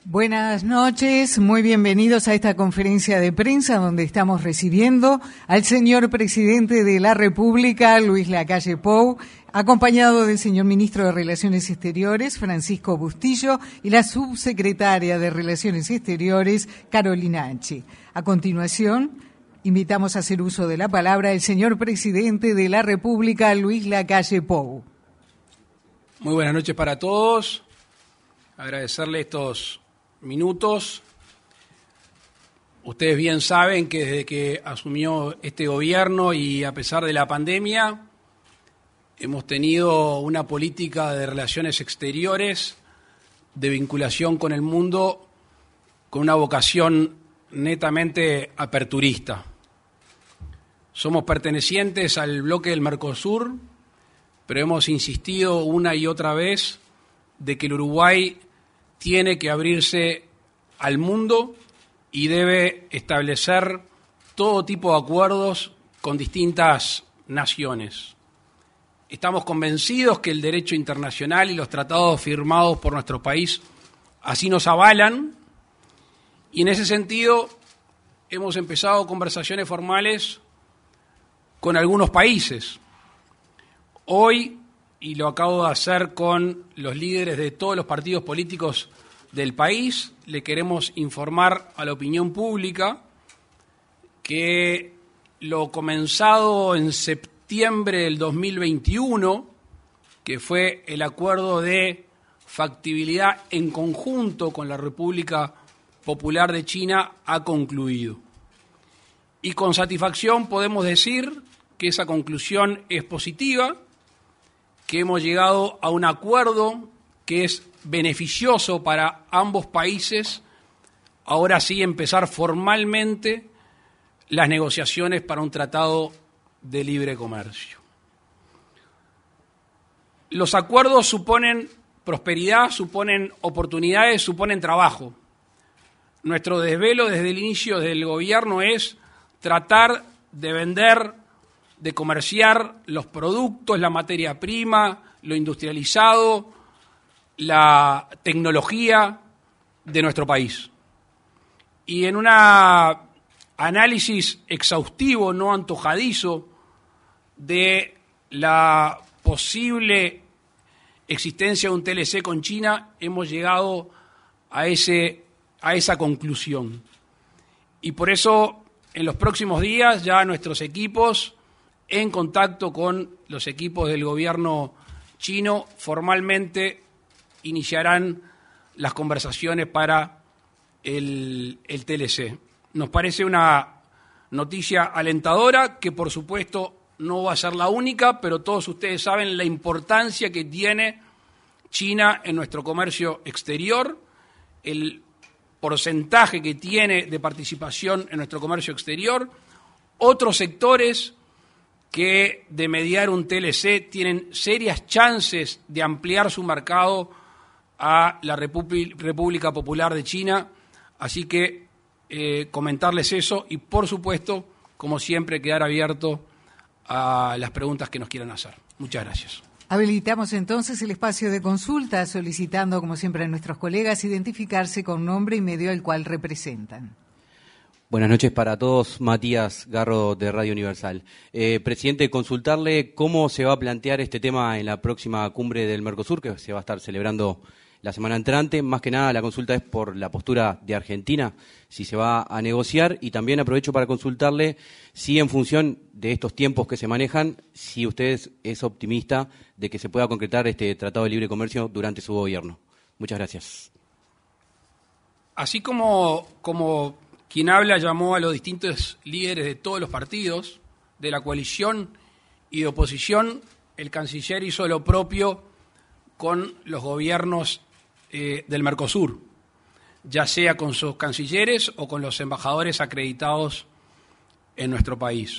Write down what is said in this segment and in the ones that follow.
Buenas noches, muy bienvenidos a esta conferencia de prensa donde estamos recibiendo al señor presidente de la República, Luis Lacalle Pou, acompañado del señor ministro de Relaciones Exteriores, Francisco Bustillo, y la subsecretaria de Relaciones Exteriores, Carolina H. A continuación, invitamos a hacer uso de la palabra el señor presidente de la República, Luis Lacalle Pou. Muy buenas noches para todos. Agradecerle estos minutos. Ustedes bien saben que desde que asumió este gobierno y a pesar de la pandemia, hemos tenido una política de relaciones exteriores, de vinculación con el mundo, con una vocación netamente aperturista. Somos pertenecientes al bloque del Mercosur, pero hemos insistido una y otra vez de que el Uruguay tiene que abrirse al mundo y debe establecer todo tipo de acuerdos con distintas naciones. Estamos convencidos que el derecho internacional y los tratados firmados por nuestro país así nos avalan, y en ese sentido hemos empezado conversaciones formales con algunos países. Hoy, y lo acabo de hacer con los líderes de todos los partidos políticos del país, le queremos informar a la opinión pública que lo comenzado en septiembre del 2021, que fue el acuerdo de factibilidad en conjunto con la República Popular de China, ha concluido. Y con satisfacción podemos decir que esa conclusión es positiva, que hemos llegado a un acuerdo que es beneficioso para ambos países. Ahora sí, empezar formalmente las negociaciones para un tratado de libre comercio. Los acuerdos suponen prosperidad, suponen oportunidades, suponen trabajo. Nuestro desvelo desde el inicio del gobierno es tratar de vender, de comerciar los productos, la materia prima, lo industrializado, la tecnología de nuestro país. Y en un análisis exhaustivo, no antojadizo, de la posible existencia de un TLC con China, hemos llegado a esa conclusión. Y por eso, en los próximos días, ya nuestros equipos, en contacto con los equipos del gobierno chino, formalmente iniciarán las conversaciones para el TLC. Nos parece una noticia alentadora, que por supuesto no va a ser la única, pero todos ustedes saben la importancia que tiene China en nuestro comercio exterior, el porcentaje que tiene de participación en nuestro comercio exterior. Otros sectores que de mediar un TLC tienen serias chances de ampliar su mercado a la República Popular de China. Así que comentarles eso y, por supuesto, como siempre, quedar abierto a las preguntas que nos quieran hacer. Muchas gracias. Habilitamos entonces el espacio de consulta, solicitando, como siempre, a nuestros colegas identificarse con nombre y medio al cual representan. Buenas noches para todos. Matías Garro, de Radio Universal. Presidente, consultarle cómo se va a plantear este tema en la próxima cumbre del Mercosur, que se va a estar celebrando la semana entrante. Más que nada, la consulta es por la postura de Argentina, si se va a negociar, y también aprovecho para consultarle si, en función de estos tiempos que se manejan, si usted es optimista de que se pueda concretar este Tratado de Libre Comercio durante su gobierno. Muchas gracias. Así como quien habla llamó a los distintos líderes de todos los partidos, de la coalición y de oposición, el canciller hizo lo propio con los gobiernos del Mercosur, ya sea con sus cancilleres o con los embajadores acreditados en nuestro país.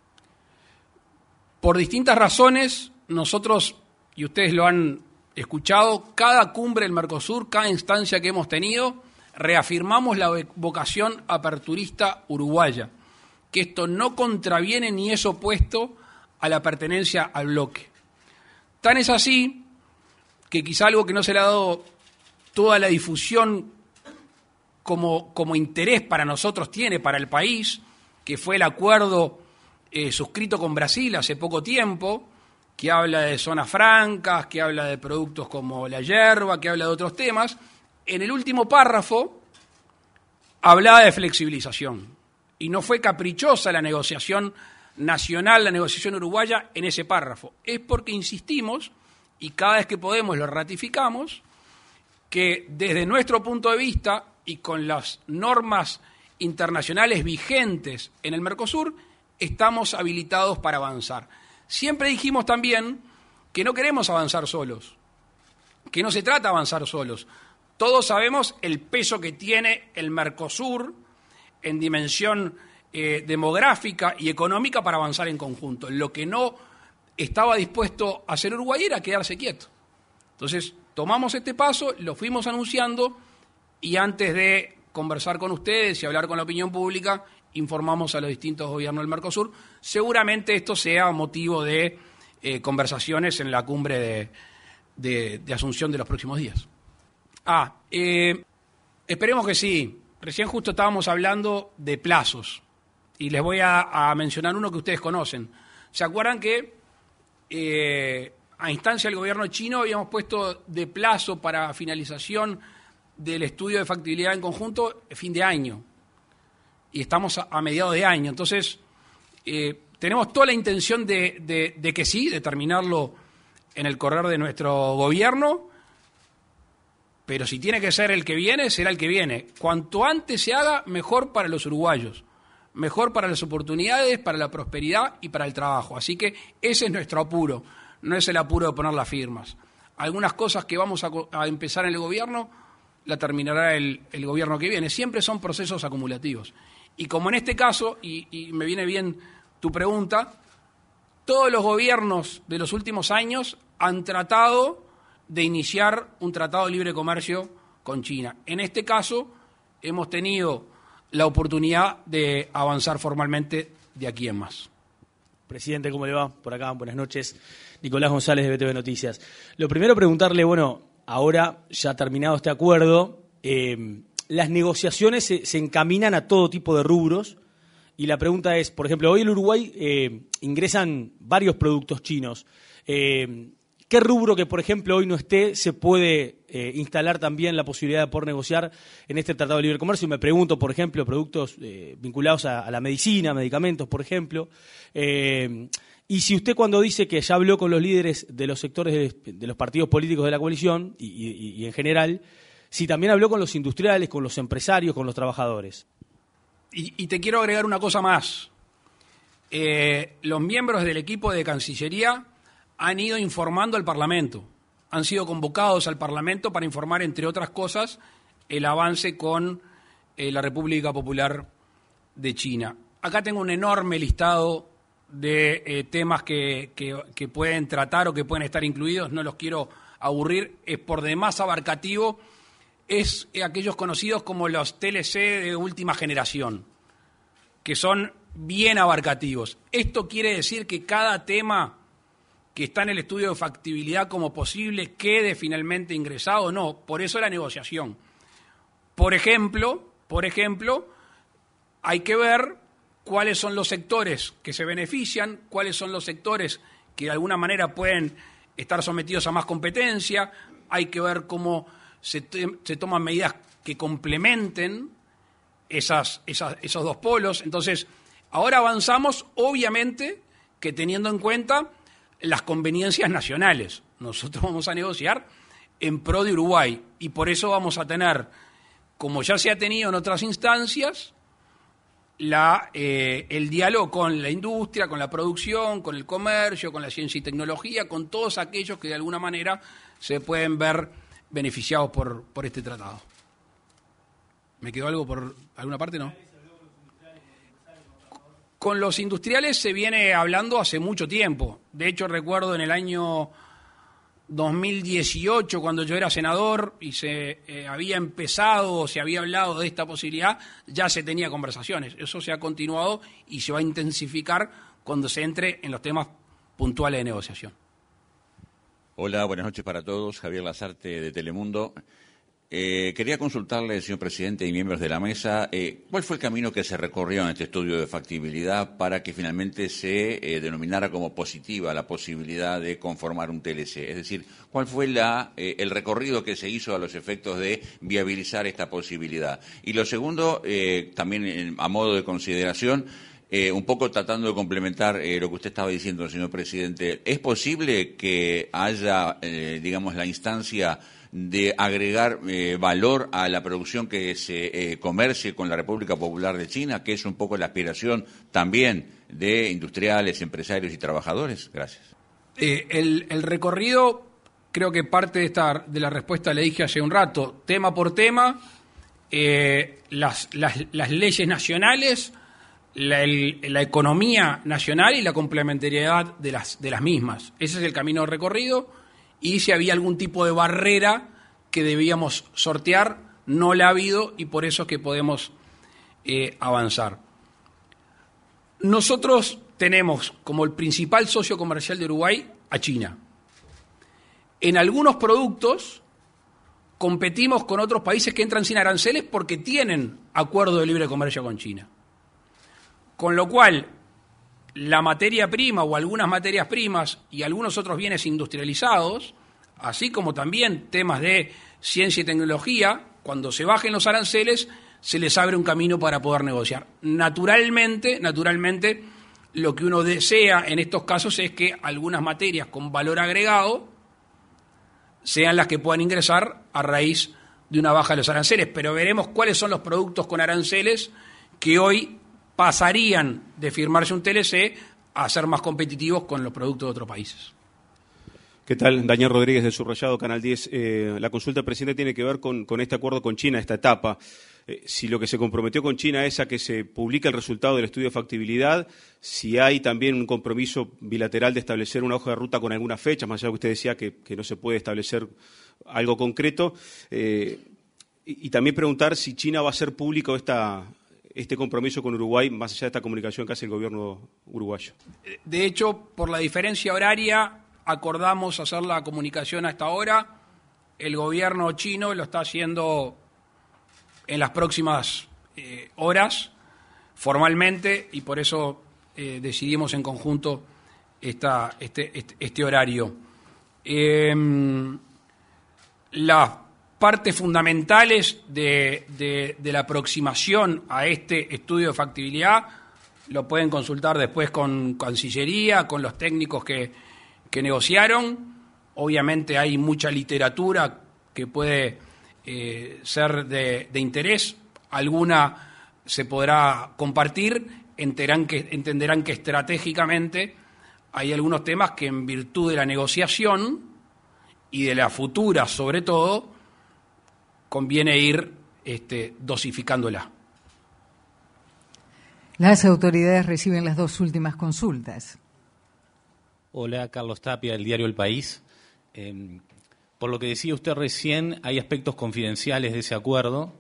Por distintas razones, nosotros, y ustedes lo han escuchado, cada cumbre del Mercosur, cada instancia que hemos tenido, reafirmamos la vocación aperturista uruguaya, que esto no contraviene ni es opuesto a la pertenencia al bloque. Tan es así que quizá algo que no se le ha dado toda la difusión como interés para nosotros tiene, para el país, que fue el acuerdo suscrito con Brasil hace poco tiempo, que habla de zonas francas, que habla de productos como la yerba, que habla de otros temas. En el último párrafo hablaba de flexibilización y no fue caprichosa la negociación nacional, la negociación uruguaya en ese párrafo. Es porque insistimos, y cada vez que podemos lo ratificamos, que desde nuestro punto de vista y con las normas internacionales vigentes en el Mercosur, estamos habilitados para avanzar. Siempre dijimos también que no queremos avanzar solos, que no se trata de avanzar solos. Todos sabemos el peso que tiene el Mercosur en dimensión demográfica y económica para avanzar en conjunto. Lo que no estaba dispuesto a hacer Uruguay era quedarse quieto. Entonces, tomamos este paso, lo fuimos anunciando y antes de conversar con ustedes y hablar con la opinión pública, informamos a los distintos gobiernos del Mercosur. Seguramente esto sea motivo de conversaciones en la cumbre de Asunción de los próximos días. Esperemos que sí. Recién justo estábamos hablando de plazos y les voy a mencionar uno que ustedes conocen. ¿Se acuerdan que a instancia del gobierno chino habíamos puesto de plazo para finalización del estudio de factibilidad en conjunto fin de año? Y estamos a mediados de año. Entonces, tenemos toda la intención de que sí, de terminarlo en el correr de nuestro gobierno, pero si tiene que ser el que viene, será el que viene. Cuanto antes se haga, mejor para los uruguayos, mejor para las oportunidades, para la prosperidad y para el trabajo. Así que ese es nuestro apuro, no es el apuro de poner las firmas. Algunas cosas que vamos a empezar en el gobierno, la terminará el gobierno que viene. Siempre son procesos acumulativos. Y como en este caso, y me viene bien tu pregunta, todos los gobiernos de los últimos años han tratado de iniciar un tratado de libre comercio con China. En este caso, hemos tenido la oportunidad de avanzar formalmente de aquí en más. Presidente, ¿cómo le va? Por acá, buenas noches. Nicolás González de BTV Noticias. Lo primero, preguntarle, ahora ya terminado este acuerdo, las negociaciones se encaminan a todo tipo de rubros y la pregunta es, por ejemplo, hoy en Uruguay ingresan varios productos chinos. ¿Qué rubro que, por ejemplo, hoy no esté se puede instalar también la posibilidad de poder negociar en este Tratado de Libre Comercio? Me pregunto, por ejemplo, productos vinculados a la medicina, medicamentos, por ejemplo. Y si usted cuando dice que ya habló con los líderes de los sectores de los partidos políticos de la coalición y en general, si también habló con los industriales, con los empresarios, con los trabajadores. Y te quiero agregar una cosa más. Los miembros del equipo de Cancillería han ido informando al Parlamento, han sido convocados al Parlamento para informar, entre otras cosas, el avance con la República Popular de China. Acá tengo un enorme listado de temas que pueden tratar o que pueden estar incluidos, no los quiero aburrir, es por demás abarcativo, es aquellos conocidos como los TLC de última generación, que son bien abarcativos. Esto quiere decir que cada tema que está en el estudio de factibilidad como posible quede finalmente ingresado o no. Por eso la negociación. Por ejemplo, hay que ver cuáles son los sectores que se benefician, cuáles son los sectores que de alguna manera pueden estar sometidos a más competencia, hay que ver cómo se toman medidas que complementen esos dos polos. Entonces, ahora avanzamos, obviamente, que teniendo en cuenta las conveniencias nacionales. Nosotros vamos a negociar en pro de Uruguay y por eso vamos a tener, como ya se ha tenido en otras instancias, el diálogo con la industria, con la producción, con el comercio, con la ciencia y tecnología, con todos aquellos que de alguna manera se pueden ver beneficiados por este tratado. ¿Me quedó algo por alguna parte? ¿No? Con los industriales se viene hablando hace mucho tiempo. De hecho, recuerdo en el año 2018, cuando yo era senador y se había empezado o se había hablado de esta posibilidad, ya se tenía conversaciones. Eso se ha continuado y se va a intensificar cuando se entre en los temas puntuales de negociación. Hola, buenas noches para todos. Javier Lazarte de Telemundo. Quería consultarle, señor presidente y miembros de la mesa, ¿cuál fue el camino que se recorrió en este estudio de factibilidad para que finalmente se denominara como positiva la posibilidad de conformar un TLC? Es decir, ¿cuál fue el recorrido que se hizo a los efectos de viabilizar esta posibilidad? Y lo segundo, también a modo de consideración, un poco tratando de complementar lo que usted estaba diciendo, señor presidente, ¿es posible que haya, digamos, la instancia de agregar valor a la producción que se comercie con la República Popular de China, que es un poco la aspiración también de industriales, empresarios y trabajadores? Gracias. El recorrido, creo que parte de la respuesta le dije hace un rato, tema por tema, las leyes nacionales, la economía nacional y la complementariedad de las mismas. Ese es el camino recorrido. Y si había algún tipo de barrera que debíamos sortear, no la ha habido y por eso es que podemos avanzar. Nosotros tenemos como el principal socio comercial de Uruguay a China. En algunos productos competimos con otros países que entran sin aranceles porque tienen acuerdo de libre comercio con China. Con lo cual, la materia prima o algunas materias primas y algunos otros bienes industrializados, así como también temas de ciencia y tecnología, cuando se bajen los aranceles, se les abre un camino para poder negociar. Naturalmente, lo que uno desea en estos casos es que algunas materias con valor agregado sean las que puedan ingresar a raíz de una baja de los aranceles, pero veremos cuáles son los productos con aranceles que hoy pasarían de firmarse un TLC a ser más competitivos con los productos de otros países. ¿Qué tal? Daniel Rodríguez de Subrayado, Canal 10. La consulta, presidente, tiene que ver con este acuerdo con China, esta etapa. Si lo que se comprometió con China es a que se publique el resultado del estudio de factibilidad, si hay también un compromiso bilateral de establecer una hoja de ruta con alguna fecha, más allá de que usted decía que no se puede establecer algo concreto, y también preguntar si China va a hacer público este compromiso con Uruguay, más allá de esta comunicación que hace el gobierno uruguayo. De hecho, por la diferencia horaria, acordamos hacer la comunicación a esta hora. El gobierno chino lo está haciendo en las próximas horas, formalmente, y por eso decidimos en conjunto este horario. Las partes fundamentales de la aproximación a este estudio de factibilidad lo pueden consultar después con Cancillería, con los técnicos que negociaron. Obviamente hay mucha literatura que puede ser de interés, alguna se podrá compartir, entenderán que estratégicamente hay algunos temas que en virtud de la negociación y de la futura sobre todo, conviene ir dosificándola. Las autoridades reciben las dos últimas consultas. Hola, Carlos Tapia, del diario El País. Por lo que decía usted recién, hay aspectos confidenciales de ese acuerdo.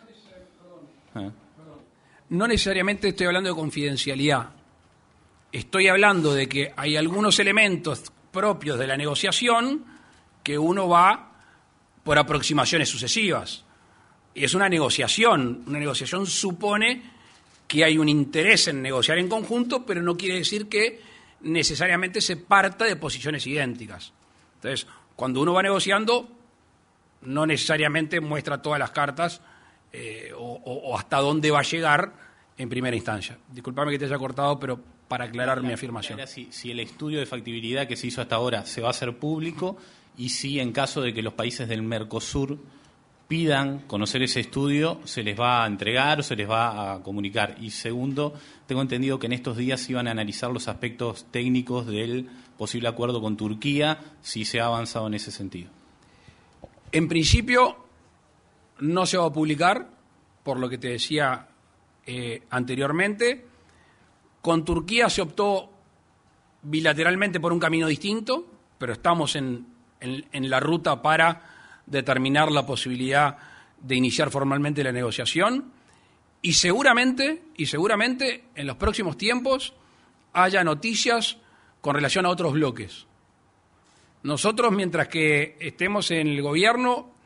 No necesariamente estoy hablando de confidencialidad. Estoy hablando de que hay algunos elementos propios de la negociación que uno va por aproximaciones sucesivas. Y es una negociación. Una negociación supone que hay un interés en negociar en conjunto, pero no quiere decir que necesariamente se parta de posiciones idénticas. Entonces, cuando uno va negociando, no necesariamente muestra todas las cartas o hasta dónde va a llegar en primera instancia. Disculpame que te haya cortado, pero para aclarar mi afirmación. Si el estudio de factibilidad que se hizo hasta ahora se va a hacer público y si en caso de que los países del Mercosur pidan conocer ese estudio, se les va a entregar o se les va a comunicar. Y segundo, tengo entendido que en estos días iban a analizar los aspectos técnicos del posible acuerdo con Turquía, si se ha avanzado en ese sentido. En principio no se va a publicar, por lo que te decía anteriormente. Con Turquía se optó bilateralmente por un camino distinto, pero estamos en la ruta para determinar la posibilidad de iniciar formalmente la negociación y seguramente en los próximos tiempos haya noticias con relación a otros bloques. Nosotros, mientras que estemos en el gobierno,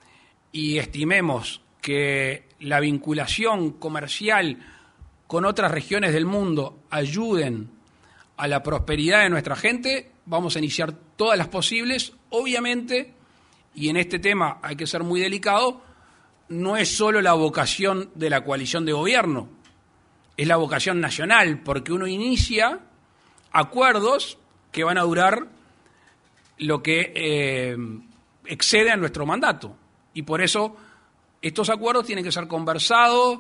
y estimemos que la vinculación comercial con otras regiones del mundo ayuden a la prosperidad de nuestra gente, vamos a iniciar todas las posibles. Obviamente, y en este tema hay que ser muy delicado, no es solo la vocación de la coalición de gobierno, es la vocación nacional, porque uno inicia acuerdos que van a durar lo que excede a nuestro mandato. Y por eso estos acuerdos tienen que ser conversados,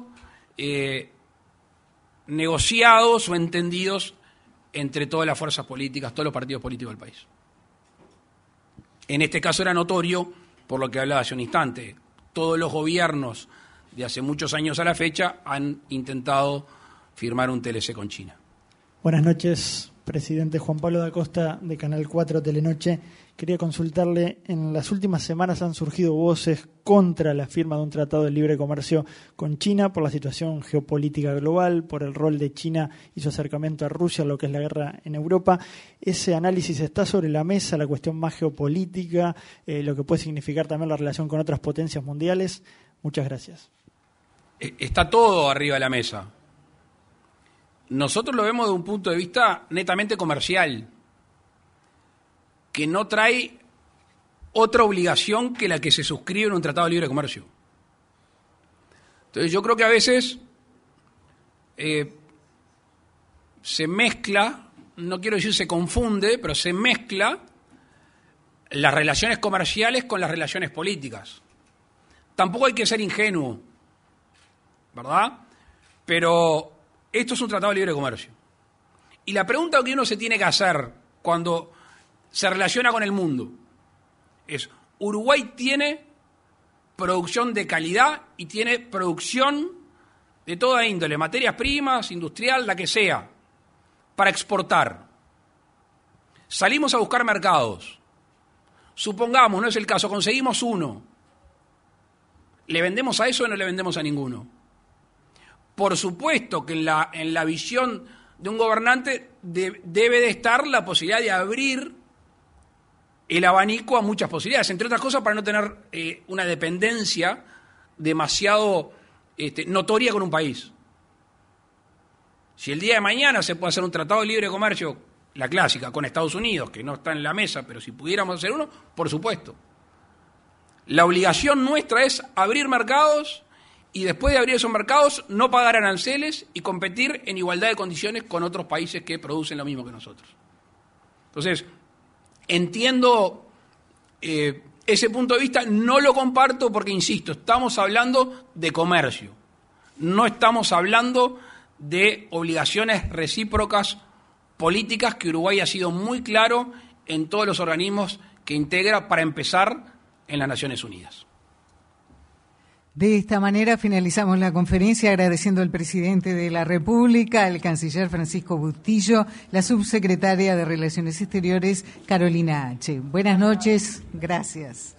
negociados o entendidos entre todas las fuerzas políticas, todos los partidos políticos del país. En este caso era notorio, por lo que hablaba hace un instante, todos los gobiernos de hace muchos años a la fecha han intentado firmar un TLC con China. Buenas noches, presidente. Juan Pablo da Costa, de Canal 4 Telenoche. Quería consultarle, en las últimas semanas han surgido voces contra la firma de un tratado de libre comercio con China por la situación geopolítica global, por el rol de China y su acercamiento a Rusia, lo que es la guerra en Europa. ¿Ese análisis está sobre la mesa, la cuestión más geopolítica, lo que puede significar también la relación con otras potencias mundiales? Muchas gracias. Está todo arriba de la mesa. Nosotros lo vemos de un punto de vista netamente comercial, que no trae otra obligación que la que se suscribe en un tratado de libre comercio. Entonces yo creo que a veces se mezcla, no quiero decir se confunde, pero se mezcla las relaciones comerciales con las relaciones políticas. Tampoco hay que ser ingenuo, ¿verdad? Pero esto es un tratado de libre comercio. Y la pregunta que uno se tiene que hacer cuando se relaciona con el mundo es: Uruguay tiene producción de calidad y tiene producción de toda índole, materias primas, industrial, la que sea, para exportar. Salimos a buscar mercados. Supongamos, no es el caso, conseguimos uno. ¿Le vendemos a eso o no le vendemos a ninguno? Por supuesto que en la visión de un gobernante debe de estar la posibilidad de abrir el abanico a muchas posibilidades, entre otras cosas para no tener una dependencia demasiado notoria con un país. Si el día de mañana se puede hacer un tratado de libre comercio, la clásica, con Estados Unidos, que no está en la mesa, pero si pudiéramos hacer uno, por supuesto. La obligación nuestra es abrir mercados y después de abrir esos mercados no pagar aranceles y competir en igualdad de condiciones con otros países que producen lo mismo que nosotros. Entonces, entiendo ese punto de vista, no lo comparto porque, insisto, estamos hablando de comercio, no estamos hablando de obligaciones recíprocas políticas, que Uruguay ha sido muy claro en todos los organismos que integra, para empezar, en las Naciones Unidas. De esta manera finalizamos la conferencia agradeciendo al presidente de la República, al canciller Francisco Bustillo, la subsecretaria de Relaciones Exteriores Carolina H. Buenas noches, gracias.